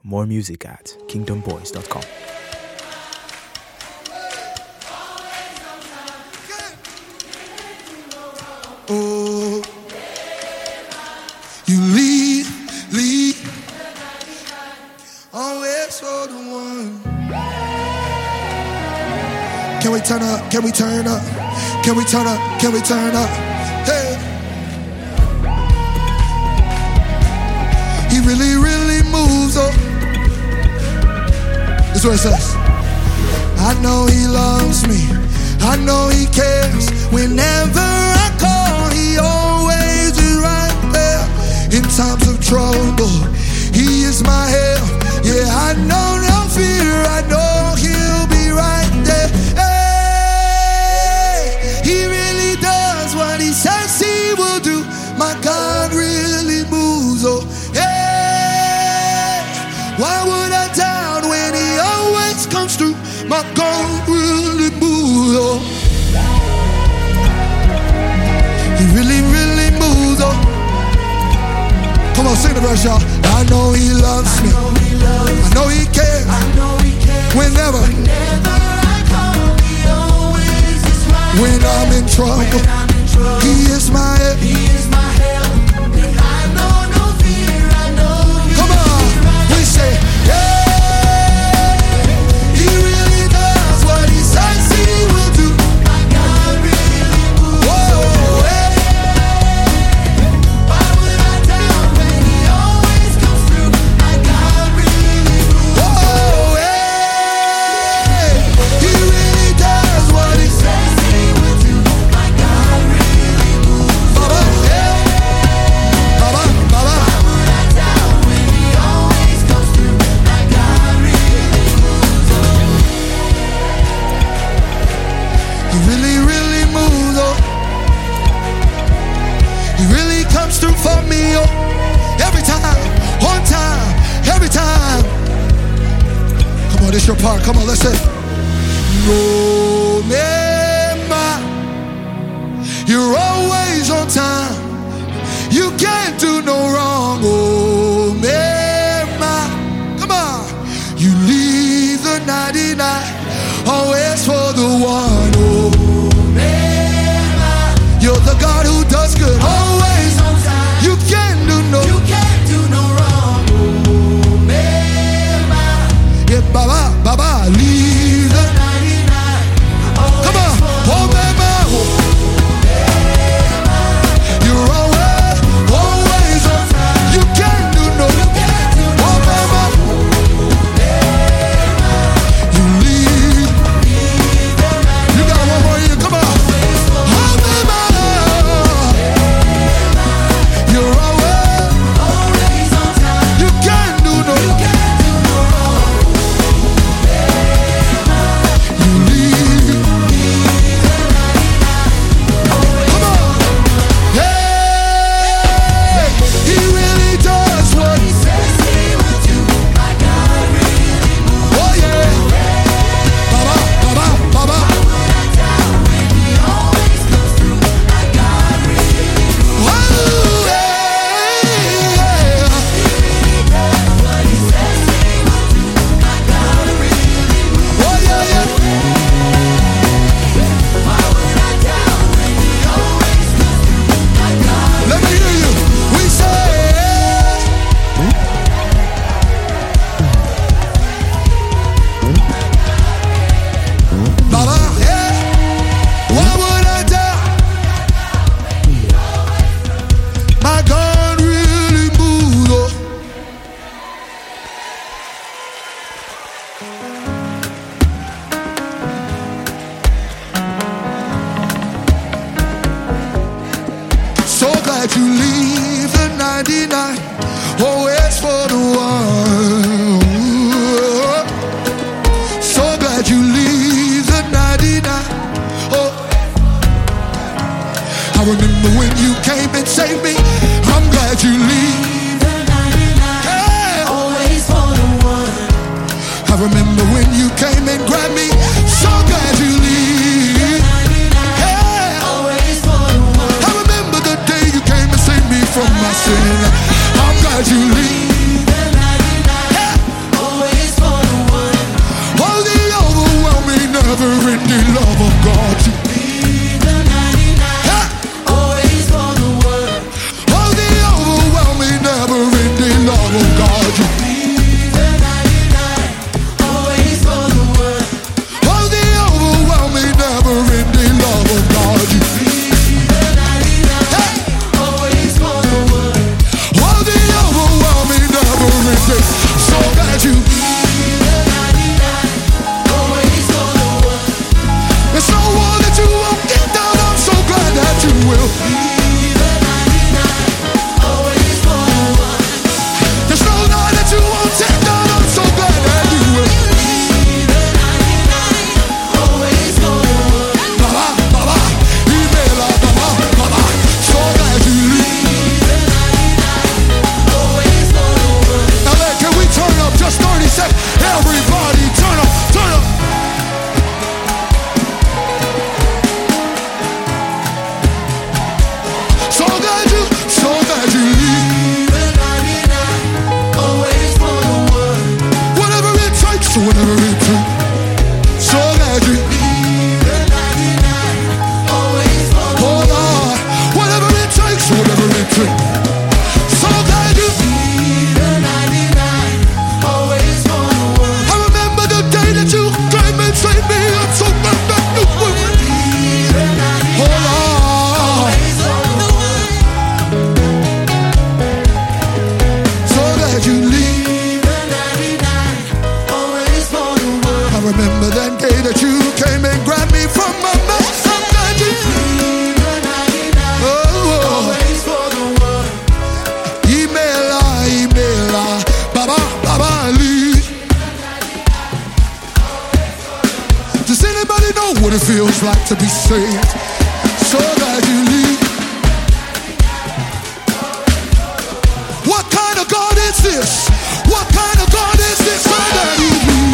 More music at kingdomboys.com. Oh, you lead, always for the one. Can we turn up? Can we turn up? Can we turn up? Can we turn up? Hey. He really, really moves up. This is what it says. I know he loves me. I know he cares. Whenever I call, he always is right there. In times of trouble, he is my help. Yeah, I know no fear. I know he'll be right there. Hey, he really does what he says he will do. My God really moves. Oh, hey, why would I doubt when he always comes through? My God really moves. Oh, he really, really moves. Oh, come on, sing the verse, y'all. I know he loves me. I know he cares. Whenever I call, he always is right. When I'm in trouble, he is my help. And I know no fear. I know he come on, right. We say, yeah, he really does what he says he will do. My God really moves. Whoa, hey. Why would I doubt when he always comes through? My God really moves. Whoa, hey. He really does what he says he will do. My God really moves. Baba, yeah. Baba, Baba. Why would I doubt when he always comes through? My God really moves. He really, really moves. Oh, he really comes through for me. Oh, every time, on time, every time. Come on, this your part. Come on, let's say. Remember, you're always on time. You can't do no wrong. Oh, Mema. Come on. You leave the 99, always for the one. Oh, Mema. You're the God who does good. Always on time. You can't do no wrong. Oh, Mema. Yeah, Baba, Baba, leave the 99. Come on. Oh, Mema. You're always on time. You can't do no wrong. leave the 99, always for the one. Oh, the overwhelming, never-ending love of God. You leave the 99, always for the one. Oh, the overwhelming, never-ending. So glad you leave the 99, always for the one. There's no one that you won't get down. I'm so glad that you will leave the 99, always for the one. There's no lie that you won't take down. I'm so glad that you will leave the 99, always for the one. Baba, baba, email, baba, baba. So glad you leave the 99, always for the one. Now, can we turn up just 30 seconds? Everybody, turn up, turn up. So glad you leave the 99, always for the one. Whatever it takes, whatever it takes. So glad you leave the 99, always for the one. Oh Lord, whatever it takes, whatever it takes. So glad you leave the 99, always for the one. I remember the day that you came and saved me. I'm so glad that you will leave the 99, oh Lord, always for the one. You leave the 99, always for the one. I remember that day that you came and grabbed me from my mouth. I'm glad you leave the 99, always for the one. Email, baba, baba, leave. Does anybody know what it feels like to be saved? So glad you leave. What kind of God is this? What kind of God is this? So glad you leave.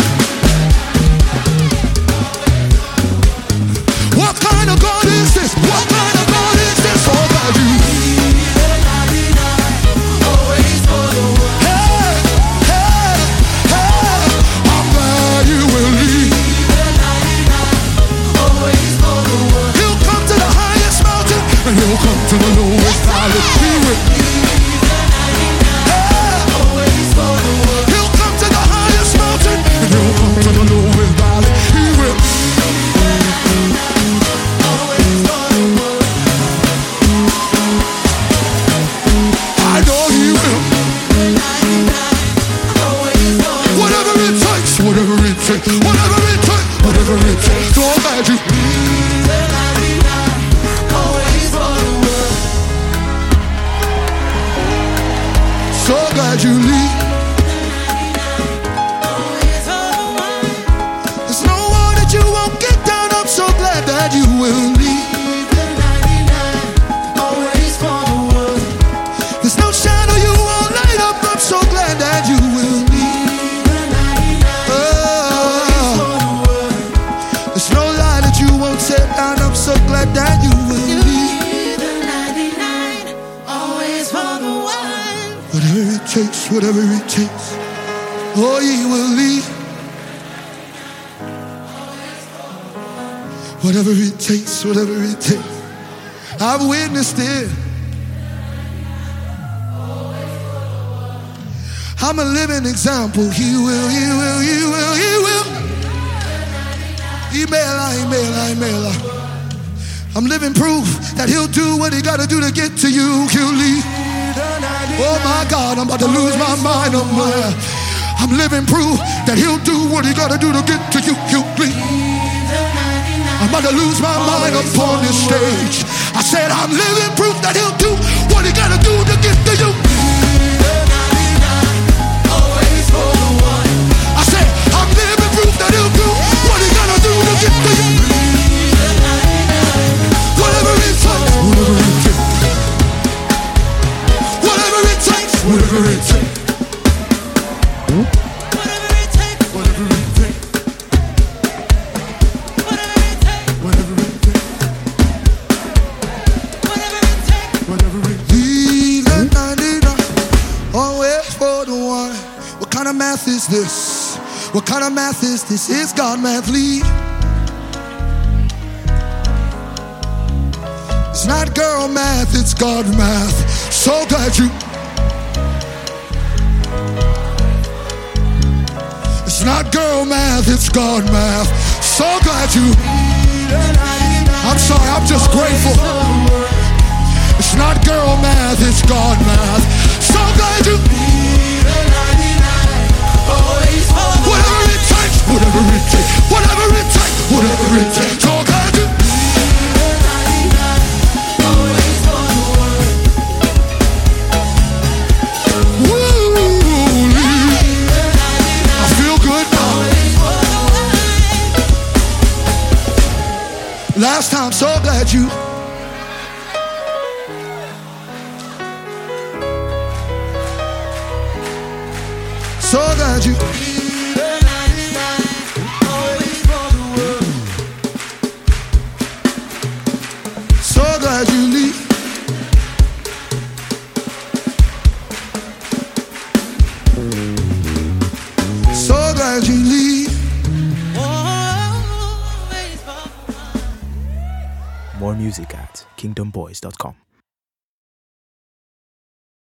What kind of God is this? What kind of God is this? So glad you leave the 99, always for the one. Hey, hey, hey, I'm glad you will leave the 99, always for the one. He'll come to the highest mountain and he'll come to the lowest valley. He will. He'll come to the highest mountain and he'll come to the lowest valley. He will. Always for the one. I know he will. 99, always for the one. Whatever it takes, whatever it takes, whatever it takes, whatever it takes. So glad you leave the 99, always for the one. So glad you leave. That you will leave the 99, always for the one. There's no shadow you won't light up. I'm so glad that you will leave the 99, always for the one. There's no lie that you won't set down. I'm so glad that you will leave the 99, always for the one. Whatever it takes, whatever it takes. Oh, you will leave. Whatever it takes, whatever it takes. I've witnessed it. I'm a living example. He will, he will, he will, he will. Email. I'm living proof that he'll do what he gotta do to get to you. He'll leave. Oh my God, I'm about to lose my mind. I'm living proof that he'll do what he gotta do to get to you. He'll leave. I'm about to lose my mind upon this stage. I said I'm living proof that he'll do what he gotta do to get to you. The 99, always for the one. I said I'm living proof that he'll do what he gotta do to get to you. The 99, whatever it takes, whatever it takes, whatever it takes, whatever it takes. What kind of math is this? What kind of math is this? It's God math, lead. It's not girl math, it's God math. So glad you. not girl math, it's God math. So glad you. I'm sorry, I'm just grateful. It's not girl math, it's God math. So glad you. Whatever it takes, whatever it takes, whatever it takes, whatever it takes. So glad you. Last time, so glad you. So glad you. So glad you leave. So glad you leave. More music at kingdomboys.com.